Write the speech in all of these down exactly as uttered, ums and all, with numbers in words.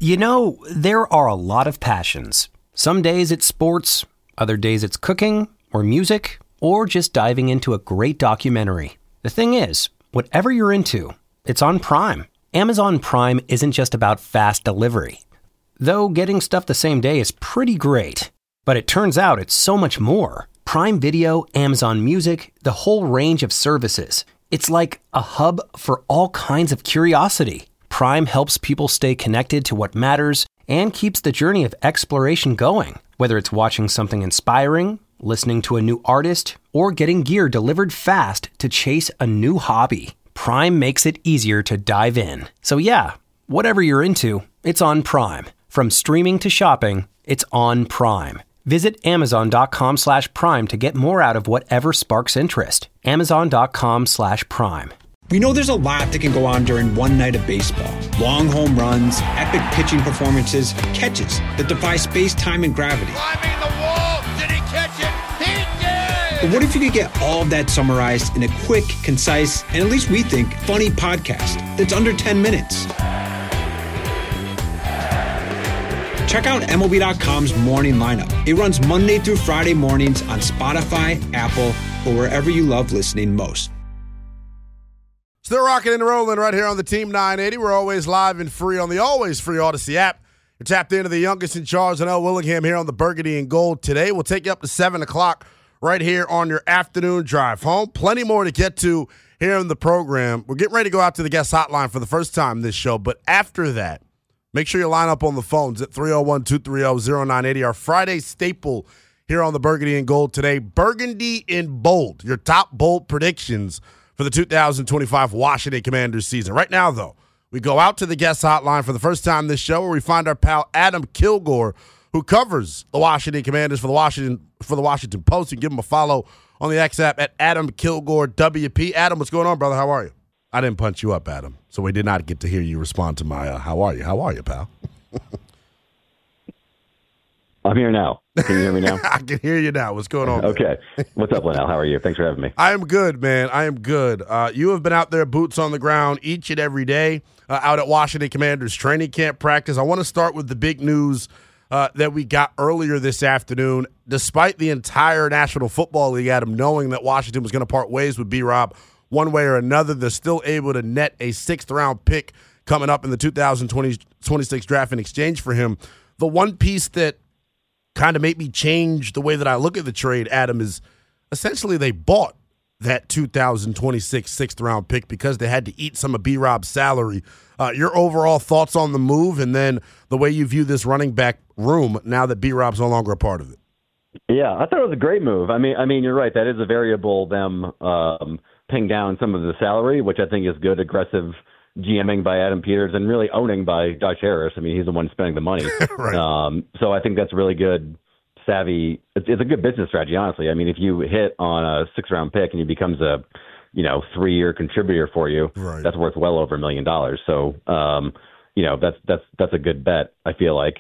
You know, there are a lot of passions. Some days it's sports, other days it's cooking or music, or just diving into a great documentary. The thing is, whatever you're into, it's on Prime. Amazon Prime isn't just about fast delivery. Though getting stuff the same day is pretty great. But it turns out it's so much more. Prime Video, Amazon Music, the whole range of services. It's like a hub for all kinds of curiosity. Prime helps people stay connected to what matters and keeps the journey of exploration going. Whether it's watching something inspiring, listening to a new artist, or getting gear delivered fast to chase a new hobby, Prime makes it easier to dive in. So yeah, whatever you're into, it's on Prime. From streaming to shopping, it's on Prime. Visit amazon.com slash prime to get more out of whatever sparks interest. Amazon.com slash prime. We know there's a lot that can go on during one night of baseball. Long home runs, epic pitching performances, catches that defy space, time, and gravity. Climbing the wall, did he catch it? He did! But what if you could get all of that summarized in a quick, concise, and at least we think, funny podcast that's under ten minutes? Check out M L B dot com's Morning Lineup. It runs Monday through Friday mornings on Spotify, Apple, or wherever you love listening most. Still rocking and rolling right here on the Team nine eighty. We're always live and free on the always free Odyssey app. You're tapped into the youngest in charge, and L. Willingham here on the Burgundy and Gold today. We'll take you up to seven o'clock right here on your afternoon drive home. Plenty more to get to here in the program. We're getting ready to go out to the guest hotline for the first time this show, but after that, make sure you line up on the phones at three oh one, two three oh, oh nine eight oh. Our Friday staple here on the Burgundy and Gold today. Burgundy in bold. Your top bold predictions for the two thousand twenty-five Washington Commanders season. Right now, though, we go out to the guest hotline for the first time this show, where we find our pal Adam Kilgore, who covers the Washington Commanders for the Washington for the Washington Post. You can give him a follow on the X app at Adam Kilgore W P. Adam, what's going on, brother? How are you? I didn't punch you up, Adam, so we did not get to hear you respond to my uh, how are you? How are you, pal? I'm here now. Can you hear me now? I can hear you now. What's going on? Okay. What's up, Linnell? How are you? Thanks for having me. I am good, man. I am good. Uh, you have been out there, boots on the ground, each and every day uh, out at Washington Commanders training camp practice. I want to start with the big news uh, that we got earlier this afternoon. Despite the entire National Football League, Adam, knowing that Washington was going to part ways with B-Rob one way or another, they're still able to net a sixth-round pick coming up in the two thousand twenty-six draft in exchange for him. The one piece that kind of made me change the way that I look at the trade, Adam, is essentially they bought that two thousand twenty-six sixth-round pick because they had to eat some of B-Rob's salary. Uh, your overall thoughts on the move, and then the way you view this running back room now that B-Rob's no longer a part of it? Yeah, I thought it was a great move. I mean, I mean, you're right. That is a variable, them um, paying down some of the salary, which I think is good, aggressive GMing by Adam Peters and really owning by Josh Harris. I mean, he's the one spending the money. Right. Um, so I think that's really good, savvy. It's, it's a good business strategy, honestly. I mean, if you hit on a six-round pick and he becomes a, you know, three-year contributor for you, right, that's worth well over a million dollars. So, um, you know, that's that's that's a good bet, I feel like.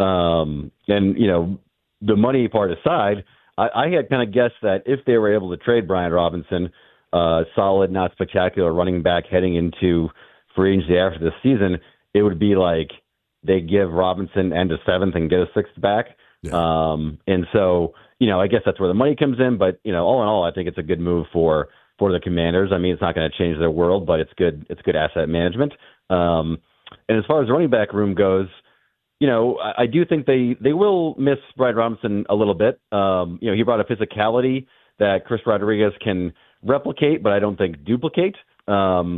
Um, and, you know, the money part aside, I, I had kind of guessed that if they were able to trade Brian Robinson, uh, solid, not spectacular running back heading into free agency after this season, it would be like they give Robinson and a seventh and get a sixth back. Yeah. Um, and so, you know, I guess that's where the money comes in. But, you know, all in all, I think it's a good move for for the Commanders. I mean, it's not going to change their world, but it's good. It's good asset management. Um, and as far as the running back room goes, you know, I, I do think they, they will miss Brian Robinson a little bit. Um, you know, he brought a physicality that Chris Rodriguez can replicate, but I don't think duplicate. Um,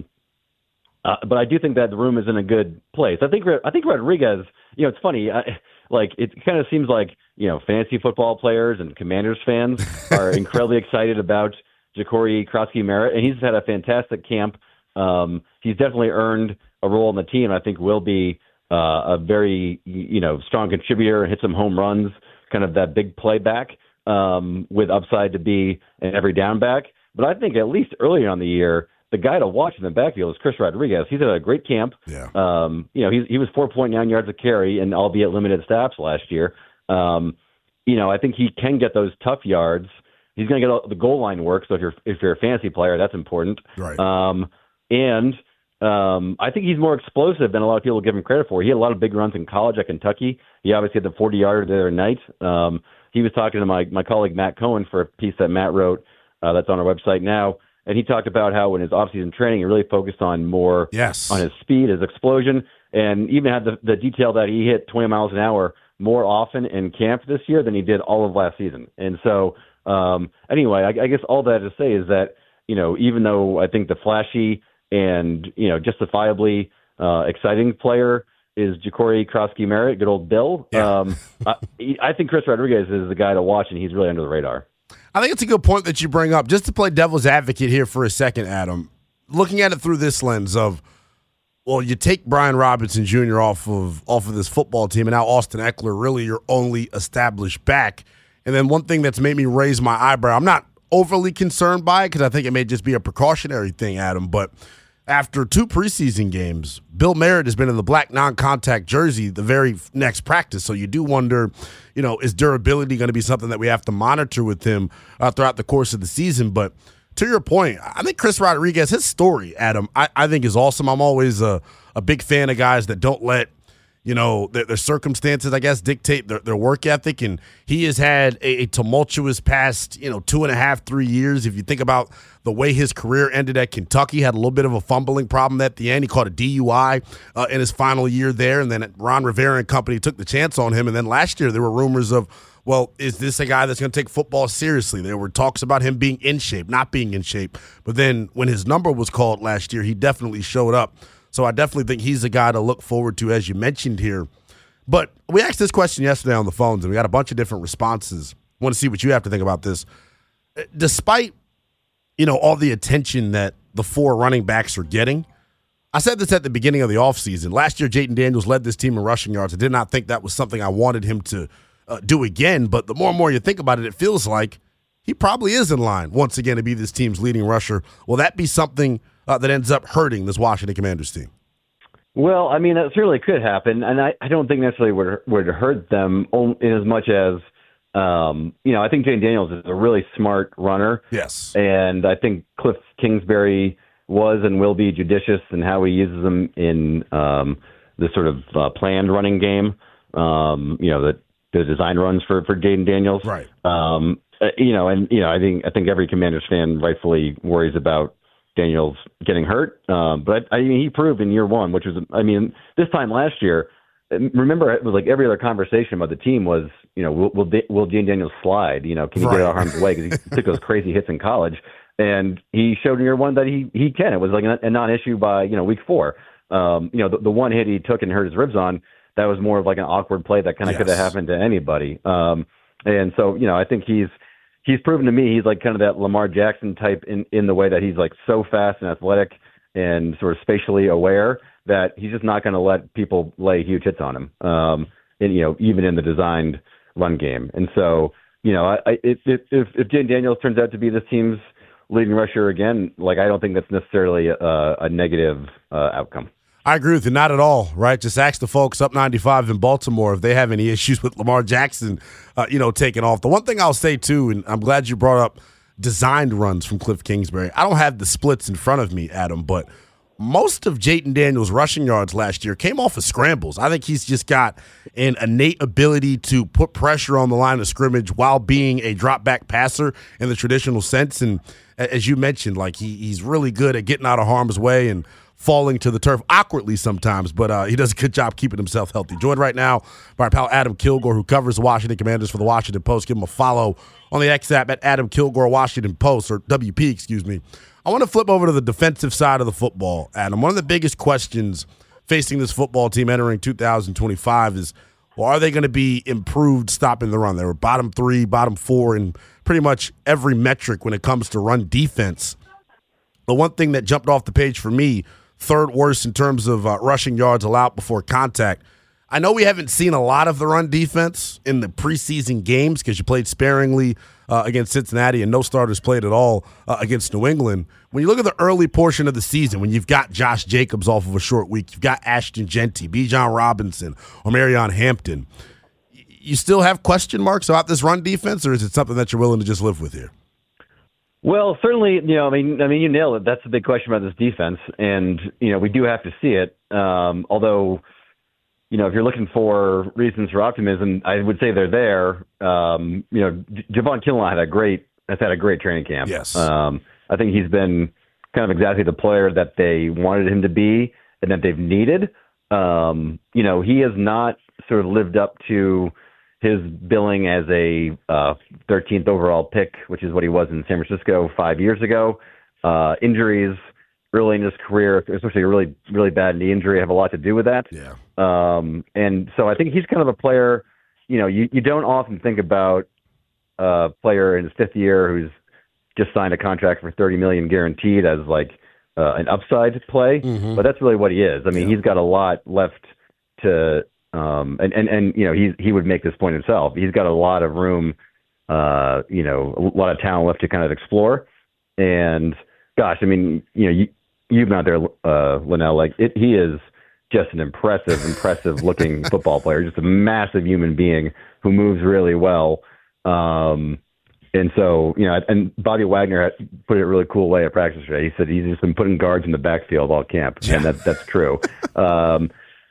Uh, but I do think that the room is in a good place. I think I think Rodriguez, you know, it's funny. I, like it kind of seems like, you know, fantasy football players and Commanders fans are incredibly excited about Ja'Cory Krosky-Merritt, and he's had a fantastic camp. Um, he's definitely earned a role on the team. I think will be uh, a very, you know, strong contributor and hit some home runs, kind of that big playback um, with upside to be an every down back. But I think at least earlier on the year, the guy to watch in the backfield is Chris Rodriguez. He's had a great camp. Yeah. Um, you know, he, he was four point nine yards a carry, and albeit limited snaps last year. Um, you know, I think he can get those tough yards. He's going to get all the goal line work. So if you're if you're a fantasy player, that's important. Right. Um, and Um, I think he's more explosive than a lot of people give him credit for. He had a lot of big runs in college at Kentucky. He obviously had the forty-yarder the other night. Um, he was talking to my, my colleague Matt Cohen for a piece that Matt wrote uh, that's on our website now, and he talked about how in his offseason training he really focused on more yes. on his speed, his explosion, and even had the, the detail that he hit twenty miles an hour more often in camp this year than he did all of last season. And so um, anyway, I, I guess all that to say is that, you know, even though I think the flashy and, you know, justifiably uh, exciting player is Ja'Cory Krosky-Merritt, good old Bill. Yeah. Um, I, I think Chris Rodriguez is the guy to watch, and he's really under the radar. I think it's a good point that you bring up. Just to play devil's advocate here for a second, Adam, looking at it through this lens of, well, you take Brian Robinson Junior off of off of this football team, and now Austin Eckler, really your only established back. And then one thing that's made me raise my eyebrow, I'm not overly concerned by it because I think it may just be a precautionary thing, Adam, but after two preseason games, Bill Merritt has been in the black non-contact jersey the very next practice. So you do wonder, you know, is durability going to be something that we have to monitor with him uh, throughout the course of the season? But to your point, I think Chris Rodriguez, his story, Adam, I, I think is awesome. I'm always a, a big fan of guys that don't let, you know, their, their circumstances, I guess, dictate their, their work ethic. And he has had a, a tumultuous past, you know, two and a half, three years. If you think about the way his career ended at Kentucky, had a little bit of a fumbling problem at the end. He caught a D U I uh, in his final year there. And then Ron Rivera and company took the chance on him. And then last year there were rumors of, well, is this a guy that's going to take football seriously? There were talks about him being in shape, not being in shape. But then when his number was called last year, he definitely showed up. So I definitely think he's a guy to look forward to, as you mentioned here. But we asked this question yesterday on the phones, and we got a bunch of different responses. I want to see what you have to think about this. Despite, you know, all the attention that the four running backs are getting, I said this at the beginning of the offseason. Last year, Jayden Daniels led this team in rushing yards. I did not think that was something I wanted him to uh, do again. But the more and more you think about it, it feels like he probably is in line once again to be this team's leading rusher. Will that be something uh, that ends up hurting this Washington Commanders team? Well, I mean, that certainly could happen, and I, I don't think necessarily would would hurt them in as much as, um, you know, I think Jayden Daniels is a really smart runner. Yes. And I think Cliff Kingsbury was and will be judicious in how he uses them in um, the sort of uh, planned running game, um, you know, the, the design runs for, for Jayden Daniels. Right. Um, uh, you know, and, you know, I think I think every Commanders fan rightfully worries about Daniels getting hurt. Um, but I mean, he proved in year one, which was, I mean, this time last year, remember, it was like every other conversation about the team was, you know, will will, will Jayden Daniels slide? You know, can he right. get out of harm's way? Because he took those crazy hits in college. And he showed in year one that he, he can. It was like a non-issue by, you know, week four. Um, you know, the, the one hit he took and hurt his ribs on, that was more of like an awkward play that kind of yes. could have happened to anybody. Um, and so, you know, I think he's, he's proven to me he's like kind of that Lamar Jackson type in, in the way that he's like so fast and athletic and sort of spatially aware that he's just not going to let people lay huge hits on him. Um, and, you know, even in the designed run game. And so, you know, I, I if, if, if Jayden Daniels turns out to be this team's leading rusher again, like, I don't think that's necessarily a, a negative uh, outcome. I agree with you. Not at all, right? Just ask the folks up ninety-five in Baltimore if they have any issues with Lamar Jackson, uh, you know, taking off. The one thing I'll say, too, and I'm glad you brought up designed runs from Cliff Kingsbury. I don't have the splits in front of me, Adam, but most of Jayden Daniels' rushing yards last year came off of scrambles. I think he's just got an innate ability to put pressure on the line of scrimmage while being a drop-back passer in the traditional sense. And as you mentioned, like he he's really good at getting out of harm's way and falling to the turf awkwardly sometimes, but uh, he does a good job keeping himself healthy. Joined right now by our pal Adam Kilgore, who covers the Washington Commanders for the Washington Post. Give him a follow on the X app at Adam Kilgore Washington Post, or W P, excuse me. I want to flip over to the defensive side of the football, Adam. One of the biggest questions facing this football team entering two thousand twenty-five is, well, are they going to be improved stopping the run? They were bottom three, bottom four in pretty much every metric when it comes to run defense. The one thing that jumped off the page for me, third worst in terms of uh, rushing yards allowed before contact. I know we haven't seen a lot of the run defense in the preseason games because you played sparingly uh, against Cincinnati and no starters played at all uh, against New England. When you look at the early portion of the season, when you've got Josh Jacobs off of a short week, you've got Ashton Genty, Bijan Robinson, or Marion Hampton, you still have question marks about this run defense, or is it something that you're willing to just live with here? Well, certainly, you know, I mean, I mean, you nailed it. That's the big question about this defense, and you know, we do have to see it. Um, although, you know, if you're looking for reasons for optimism, I would say they're there. Um, you know, J- Javon Kinlaw had a great has had a great training camp. Yes, um, I think he's been kind of exactly the player that they wanted him to be and that they've needed. Um, you know, he has not sort of lived up to his billing as a uh, thirteenth overall pick, which is what he was in San Francisco five years ago. Uh, injuries early in his career, especially a really, really bad knee injury, have a lot to do with that. Yeah. Um, and so I think he's kind of a player, you know, you, you don't often think about a player in his fifth year who's just signed a contract for thirty million dollars guaranteed as like uh, an upside play, mm-hmm. but that's really what he is. I mean, yeah. he's got a lot left to, um, and, and, and, you know, he, he would make this point himself. He's got a lot of room, uh, you know, a lot of talent left to kind of explore. And gosh, I mean, you know, you, you've been out there, uh, Linnell, like it, he is just an impressive, impressive looking football player, just a massive human being who moves really well. Um, and so, you know, and Bobby Wagner had put it a really cool way at practice today. He said he's just been putting guards in the backfield all camp, and that, that's true. Um,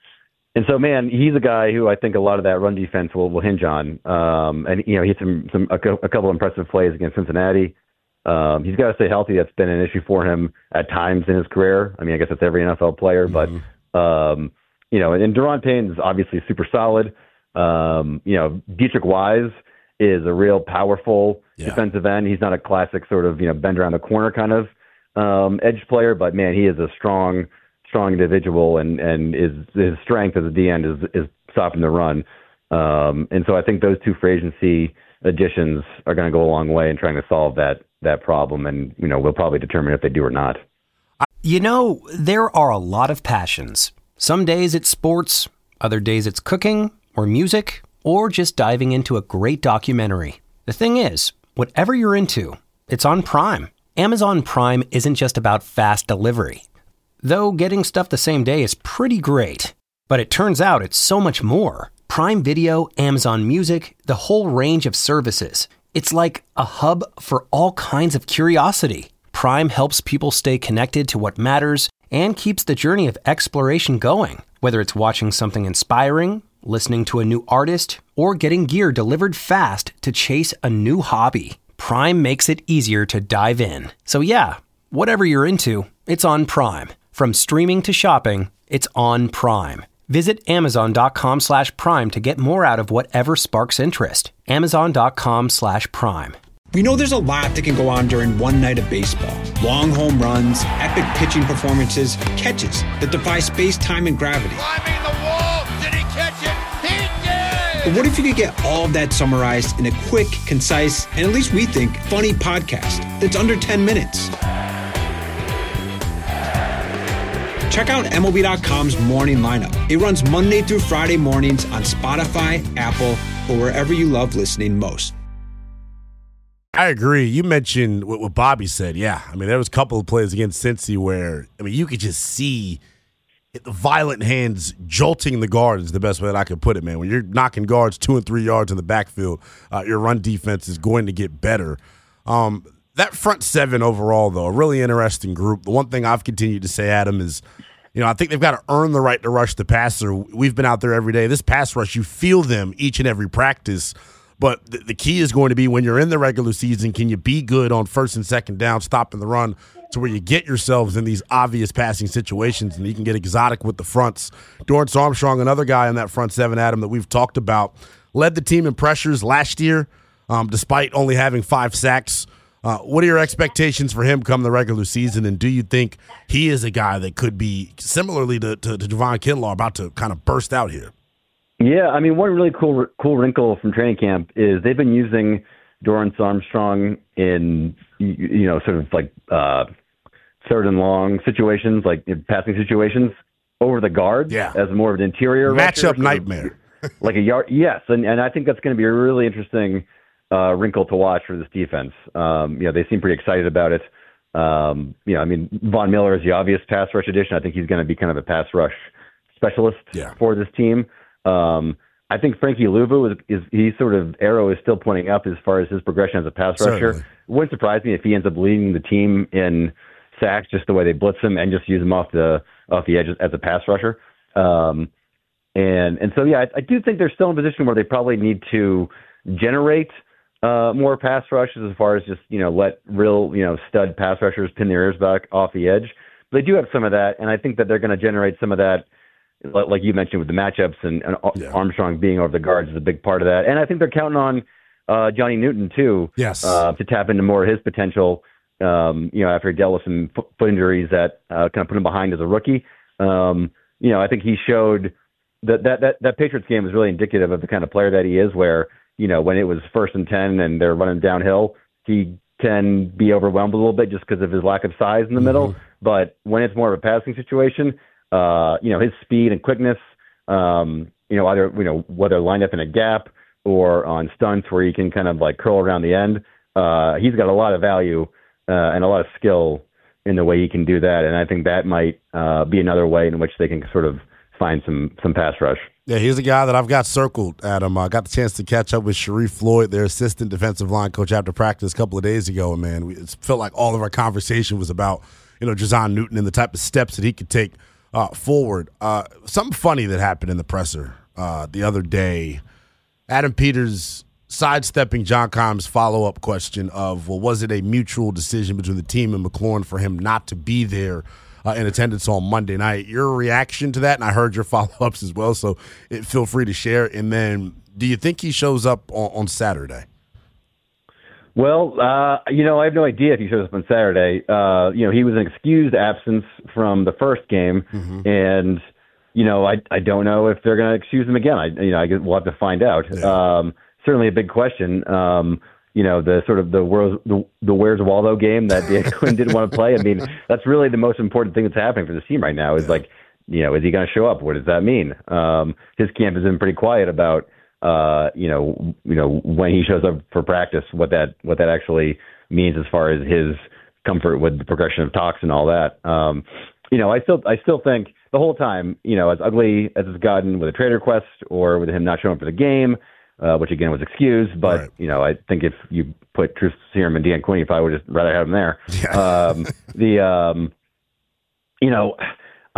and so, man, he's a guy who I think a lot of that run defense will, will hinge on. Um, and, you know, he had some, some a, a couple of impressive plays against Cincinnati. Um, he's got to stay healthy. That's been an issue for him at times in his career. I mean, I guess that's every N F L player, mm-hmm. but, um, you know, and, and Daron Payne is obviously super solid. Um, you know, Dietrich Wise is a real powerful yeah. defensive end. He's not a classic sort of, you know, bend around the corner kind of um, edge player, but man, he is a strong, strong individual, and, and his, his strength as a D end is, is stopping the run. Um, and so I think those two free agency additions are going to go a long way in trying to solve that, that problem. And, you know, we'll probably determine if they do or not. You know, there are a lot of passions. Some days it's sports, other days it's cooking or music, or just diving into a great documentary. The thing is, whatever you're into, it's on Prime. Amazon Prime isn't just about fast delivery. Though getting stuff the same day is pretty great. But it turns out it's so much more. Prime Video, Amazon Music, the whole range of services. It's like a hub for all kinds of curiosity. Prime helps people stay connected to what matters and keeps the journey of exploration going. Whether it's watching something inspiring, listening to a new artist, or getting gear delivered fast to chase a new hobby, Prime makes it easier to dive in. So yeah, whatever you're into, it's on Prime. From streaming to shopping, it's on Prime. Visit amazon.com slash prime to get more out of whatever sparks interest. Amazon.com slash prime. We know there's a lot that can go on during one night of baseball. Long home runs, epic pitching performances, catches that defy space, time, and gravity. Climbing the wall, did he catch it? He did! But what if you could get all of that summarized in a quick, concise, and at least we think, funny podcast that's under ten minutes? Check out M L B dot com's Morning Lineup. It runs Monday through Friday mornings on Spotify, Apple, or wherever you love listening most. I agree. You mentioned what, what Bobby said. Yeah. I mean, there was a couple of plays against Cincy where, I mean, you could just see the violent hands jolting the guard is the best way that I could put it, man. When you're knocking guards two and three yards in the backfield, uh, your run defense is going to get better. Um, that front seven overall, though, a really interesting group. The one thing I've continued to say, Adam, is, you know, I think they've got to earn the right to rush the passer. We've been out there every day. This pass rush, you feel them each and every practice. But the, the key is going to be when you're in the regular season, can you be good on first and second down, stopping the run to where you get yourselves in these obvious passing situations and you can get exotic with the fronts. Dorrance Armstrong, another guy in that front seven, Adam, that we've talked about, led the team in pressures last year um, despite only having five sacks. Uh, what are your expectations for him come the regular season, and do you think he is a guy that could be, similarly to, to, to Javon Kinlaw, about to kind of burst out here? Yeah, I mean, one really cool cool wrinkle from training camp is they've been using Dorrance Armstrong in, you know, sort of like uh, third and long situations, like passing situations, over the guards yeah. as more of an interior matchup nightmare. Like a yard, yes, and, and I think that's going to be a really interesting uh, wrinkle to watch for this defense. Um, you know, they seem pretty excited about it. Um, you know, I mean, Von Miller is the obvious pass rush addition. I think he's going to be kind of a pass rush specialist yeah. for this team. Um, I think Frankie Louvu is, is he sort of arrow is still pointing up as far as his progression as a pass rusher. Certainly. It wouldn't surprise me if he ends up leading the team in sacks, just the way they blitz him and just use him off the off the edge as a pass rusher. Um, and and so yeah, I, I do think they're still in a position where they probably need to generate uh, more pass rushes as far as just you know let real you know stud pass rushers pin their ears back off the edge. But they do have some of that, and I think that they're going to generate some of that, like you mentioned with the matchups and, and yeah. Armstrong being over the guards is a big part of that. And I think they're counting on uh, Johnny Newton too, yes, uh, to tap into more of his potential. Um, you know, after he dealt with some foot injuries that uh, kind of put him behind as a rookie. Um, you know, I think he showed that, that that that Patriots game was really indicative of the kind of player that he is, where, you know, when it was first and ten and they're running downhill, he can be overwhelmed a little bit just because of his lack of size in the mm-hmm. middle. But when it's more of a passing situation, uh, you know, his speed and quickness, um, you know, either, you know, whether lined up in a gap or on stunts where he can kind of like curl around the end, uh, he's got a lot of value uh, and a lot of skill in the way he can do that. And I think that might uh, be another way in which they can sort of find some some pass rush. Yeah, he's a guy that I've got circled, Adam. I got the chance to catch up with Sharif Floyd, their assistant defensive line coach, after practice a couple of days ago. And, man, we, it felt like all of our conversation was about, you know, Jazon Newton and the type of steps that he could take uh, forward. Uh, something funny that happened in the presser uh, the other day. Adam Peters sidestepping John Keim's follow-up question of, well, was it a mutual decision between the team and McLaurin for him not to be there uh, in attendance on Monday night? Your reaction to that, and I heard your follow-ups as well, so it, feel free to share. And then do you think he shows up on, on Saturday? Well, uh, you know, I have no idea if he shows up on Saturday. Uh, you know, he was an excused absence from the first game, mm-hmm. and, you know, I I don't know if they're going to excuse him again. I you know, I guess we'll have to find out. Yeah. Um, certainly a big question. Um, you know, the sort of the where's, the, the Where's Waldo game that Dan Quinn didn't want to play. I mean, that's really the most important thing that's happening for this team right now is yeah. like, you know, is he going to show up? What does that mean? Um, his camp has been pretty quiet about, uh, you know, you know, when he shows up for practice, what that, what that actually means as far as his comfort with the progression of talks and all that. Um, you know, I still, I still think the whole time, you know, as ugly as it's gotten with a trade request or with him not showing up for the game, Uh, which again was excused, but right. you know I think if you put Truth Serum and Dan Quinn, you probably would just rather have him there. Yeah. um, the um, you know I,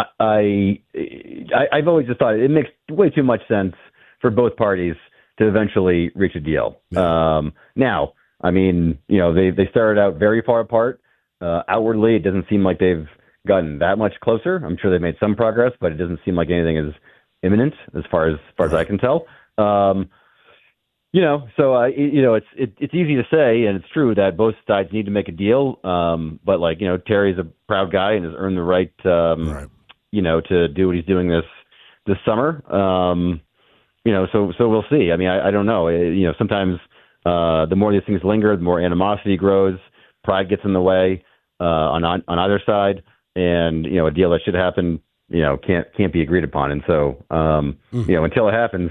I I've always just thought it makes way too much sense for both parties to eventually reach a deal. Yeah. Um, now, I mean, you know they they started out very far apart. Uh, outwardly, it doesn't seem like they've gotten that much closer. I'm sure they've made some progress, but it doesn't seem like anything is imminent as far as, as far right. as I can tell. Um, You know, so uh, you know, it's it, it's easy to say, and it's true that both sides need to make a deal. Um, but like you know, Terry's a proud guy and has earned the right, um, right. you know, to do what he's doing this this summer. Um, you know, so so we'll see. I mean, I, I don't know. It, you know, sometimes uh, the more these things linger, the more animosity grows. Pride gets in the way uh, on, on on either side, and you know, a deal that should happen, you know, can't can't be agreed upon. And so, um, mm-hmm. you know, until it happens.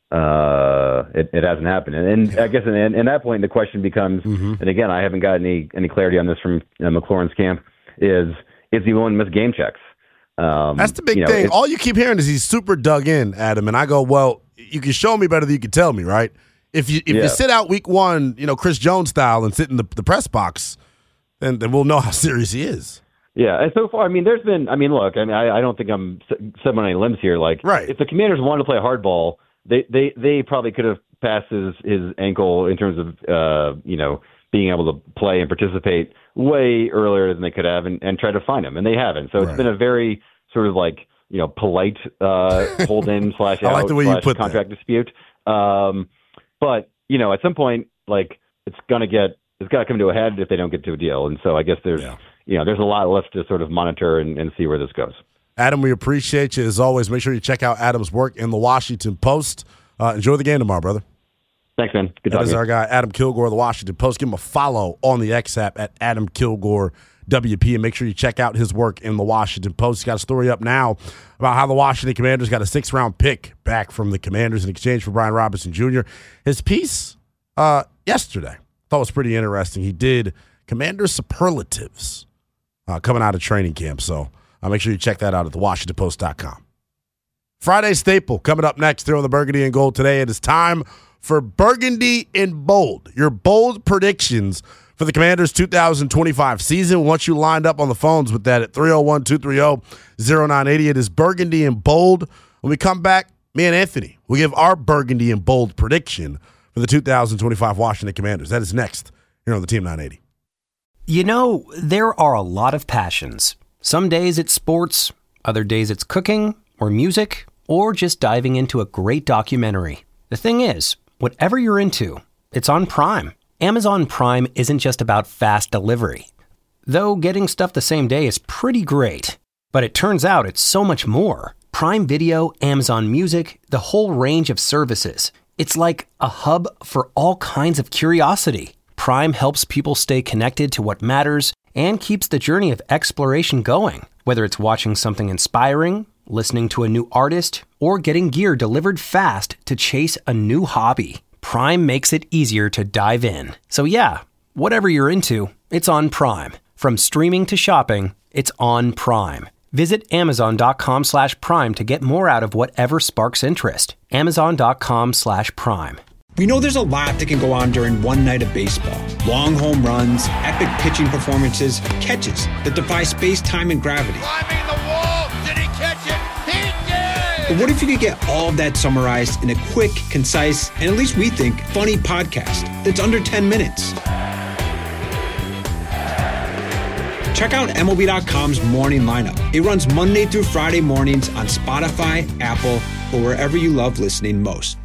Uh, it, it hasn't happened, and, and yeah. I guess in, in that point the question becomes, mm-hmm. and again I haven't got any any clarity on this from you know, McLaurin's camp. Is is he willing to miss game checks? Um, That's the big you know, thing. All you keep hearing is he's super dug in, Adam, and I go, well, you can show me better than you can tell me, right? If you if yeah. you sit out week one, you know Chris Jones style, and sit in the, the press box, then then we'll know how serious he is. Yeah, and so far, I mean, there's been, I mean, look, I mean, I, I don't think I'm stepping on any limbs here. Like, right. if the Commanders wanted to play hardball. They, they they probably could have passed his, his ankle in terms of, uh, you know, being able to play and participate way earlier than they could have and, and try to find him. And they haven't. So right. it's been a very sort of like, you know, polite uh, hold in slash out like the way slash you put contract that. dispute. Um, but, you know, at some point, like, it's going to get, it's got to come to a head if they don't get to a deal. And so I guess there's, yeah. you know, there's a lot left to sort of monitor and, and see where this goes. Adam, we appreciate you as always. Make sure you check out Adam's work in the Washington Post. Uh, enjoy the game tomorrow, brother. Thanks, man. Good talking. That is our guy, Adam Kilgore of the Washington Post. Give him a follow on the X app at Adam Kilgore W P, and make sure you check out his work in the Washington Post. He's got a story up now about how the Washington Commanders got a sixth-round pick back from the Commanders in exchange for Brian Robinson Junior His piece uh, yesterday I thought was pretty interesting. He did Commander superlatives uh, coming out of training camp, so uh, make sure you check that out at the washington post dot com. Friday staple coming up next here on the Burgundy and Gold today. It is time for Burgundy in Bold, your bold predictions for the Commanders' two thousand twenty-five season. Once you lined up on the phones with that at three oh one, two three oh, oh nine eight oh, it is Burgundy in Bold. When we come back, me and Anthony will give our Burgundy in Bold prediction for the two thousand twenty-five Washington Commanders. That is next here on the Team nine eighty. You know, there are a lot of passions. Some days it's sports, other days it's cooking or music, or just diving into a great documentary. The thing is, whatever you're into, it's on Prime. Amazon Prime isn't just about fast delivery. Though getting stuff the same day is pretty great. But it turns out it's so much more. Prime Video, Amazon Music, the whole range of services. It's like a hub for all kinds of curiosity. Prime helps people stay connected to what matters and keeps the journey of exploration going. Whether it's watching something inspiring, listening to a new artist, or getting gear delivered fast to chase a new hobby, Prime makes it easier to dive in. So yeah, whatever you're into, it's on Prime. From streaming to shopping, it's on Prime. Visit amazon.com slash prime to get more out of whatever sparks interest. Amazon.com slash prime. We know there's a lot that can go on during one night of baseball. Long home runs, epic pitching performances, catches that defy space, time, and gravity. Climbing the wall. Did he catch it? He did! But what if you could get all of that summarized in a quick, concise, and at least we think, funny podcast that's under ten minutes? Check out M L B dot com's Morning Lineup. It runs Monday through Friday mornings on Spotify, Apple, or wherever you love listening most.